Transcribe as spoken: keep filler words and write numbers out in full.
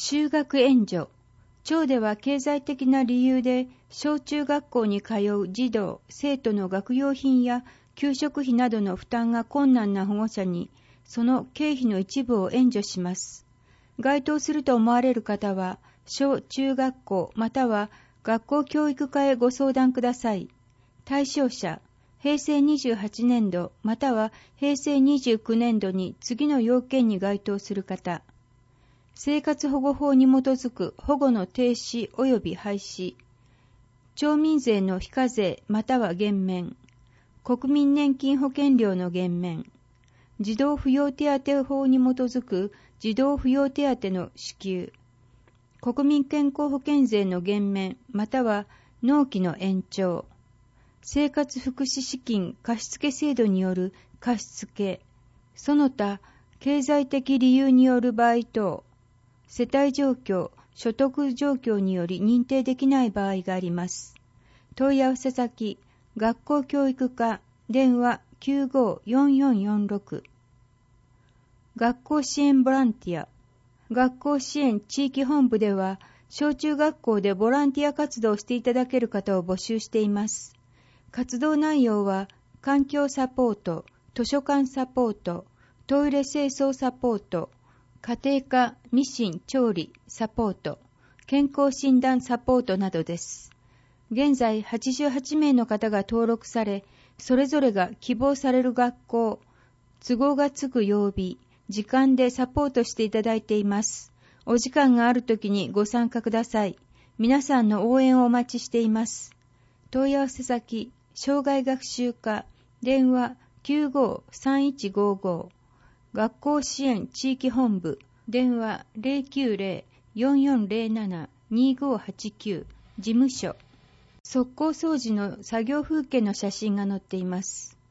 就学援助。町では経済的な理由で小中学校に通う児童、生徒の学用品や給食費などの負担が困難な保護者にその経費の一部を援助します。該当すると思われる方は小中学校または学校教育課へご相談ください。対象者、へいせいにじゅうはちねんどまたはへいせいにじゅうきゅうねんどに次の要件に該当する方。生活保護法に基づく保護の停止及び廃止、町民税の非課税または減免、国民年金保険料の減免、児童扶養手当法に基づく児童扶養手当の支給、国民健康保険税の減免または納期の延長、生活福祉資金貸付制度による貸付、その他経済的理由による場合等、世帯状況、所得状況により認定できない場合があります。問い合わせ先、学校教育課、電話 きゅうごーよんよんよんろく。学校支援ボランティア。学校支援地域本部では、小中学校でボランティア活動をしていただける方を募集しています。活動内容は、環境サポート、図書館サポート、トイレ清掃サポート、家庭科、ミシン、調理、サポート、健康診断サポートなどです。現在はちじゅうはちめいの方が登録され、それぞれが希望される学校、都合がつく曜日、時間でサポートしていただいています。お時間があるときにご参加ください。皆さんの応援をお待ちしています。問い合わせ先、障害学習課、電話 きゅうごーさんいちごーごー。学校支援地域本部、電話 ゼロきゅうゼロ よんよんゼロなな にごはちきゅう、事務所。側溝掃除の作業風景の写真が載っています。